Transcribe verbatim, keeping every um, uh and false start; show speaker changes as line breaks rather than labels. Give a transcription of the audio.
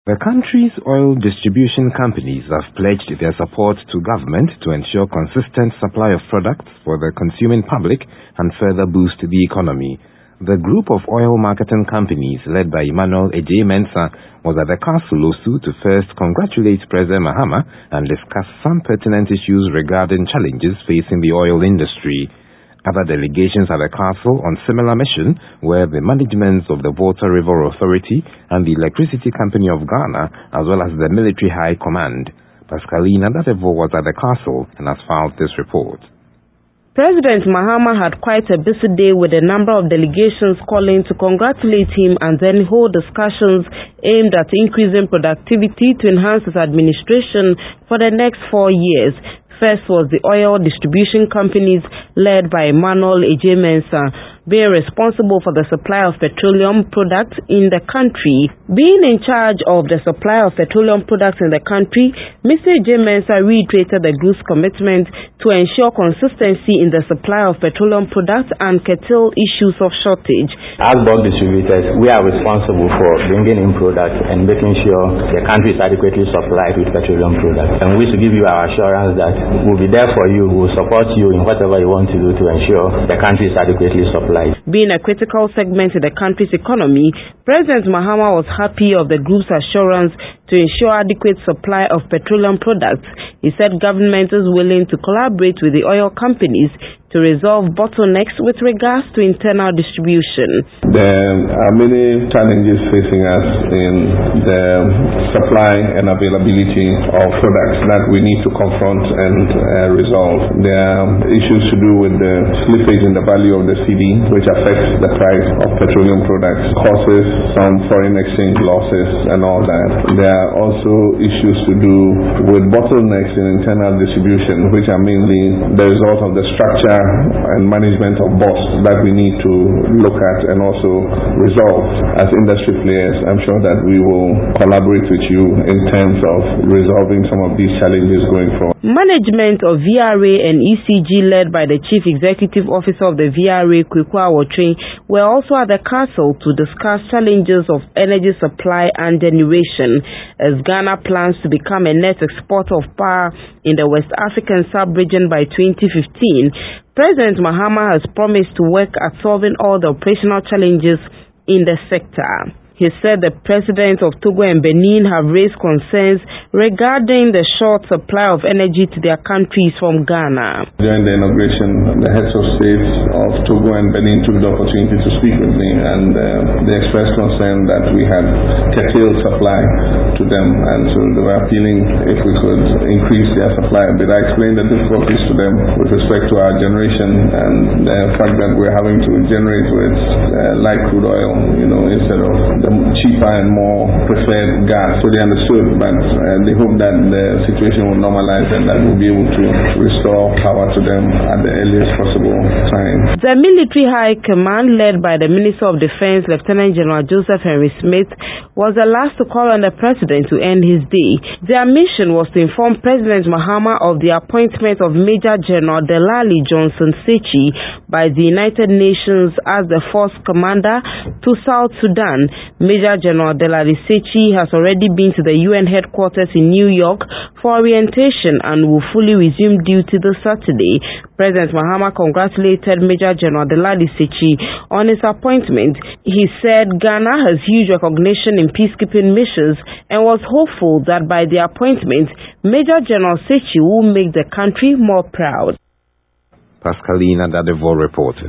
The country's oil distribution companies have pledged their support to government to ensure consistent supply of products for the consuming public and further boost the economy. The group of oil marketing companies led by Emmanuel Adjei Mensah was at the Council Osu to first congratulate President Mahama and discuss some pertinent issues regarding challenges facing the oil industry. Other delegations at the Council on similar mission were the managements of the Volta River Authority and the Electricity Company of Ghana, as well as the Military High Command. Pascaline Adadevoh was at the Council and has filed this report.
President Mahama had quite a busy day with a number of delegations calling to congratulate him and then hold discussions aimed at increasing productivity to enhance his administration for the next four years. First was the oil distribution companies led by Emmanuel Adjei Mensah, being responsible for the supply of petroleum products in the country. Being in charge of the supply of petroleum products in the country, Mister Adjei Mensah reiterated the group's commitment to ensure consistency in the supply of petroleum products and curtail issues of shortage.
As bulk distributors, we are responsible for bringing in products and making sure the country is adequately supplied with petroleum products. And we wish to give you our assurance that we'll be there for you, we'll support you in whatever you want to do to ensure the country is adequately supplied.
Being a critical segment in the country's economy, President Mahama was happy of the group's assurance to ensure adequate supply of petroleum products. He said government is willing to collaborate with the oil companies to resolve bottlenecks with regards to internal distribution.
There are many challenges facing us in the supply and availability of products that we need to confront and uh, resolve. There are issues to do with the slippage in the value of the C D, which affects the price of petroleum products, causes some foreign exchange losses and all that. There are also issues to do with bottlenecks in internal distribution, which are mainly the result of the structure and management of B O S that we need to look at and also resolve. As industry players, I'm sure that we will collaborate with you in terms of resolving some of these challenges going forward.
Management of V R A and E C G led by the Chief Executive Officer of the V R A, Kweku Awotwe, were also at the Council to discuss challenges of energy supply and generation as Ghana plans to become a net exporter of power in the West African sub-region by twenty fifteen. President Mahama has promised to work at solving all the operational challenges in the sector. He said the presidents of Togo and Benin have raised concerns regarding the short supply of energy to their countries from Ghana.
During the inauguration, the heads of states of Togo and Benin took the opportunity to speak with me, and uh, they expressed concern that we had curtailed supply to them, and so they were appealing if we could increase their supply a bit. I explained the difficulties to them with respect to our generation and the fact that we're having to generate with uh, light crude oil, you know, instead of the cheaper and more preferred gas. So they understood, but uh, they hope that the situation will normalize and that we'll be able to restore power to them at the earliest possible time.
The Military High Command, led by the Minister of Defense, Lieutenant General Joseph Henry Smith, was the last to call on the President to end his day. Their mission was to inform President Mahama of the appointment of Major General Delali Johnson Sechi by the United Nations as the Force Commander to South Sudan. Major General Delali Sechi has already been to the U N headquarters in New York for orientation and will fully resume duty this Saturday. President Mahama congratulated Major General Delali Sechi on his appointment. He said Ghana has huge recognition in peacekeeping missions and was hopeful that by the appointment, Major General Sechi will make the country more proud.
Pascaline Adadevoh reported.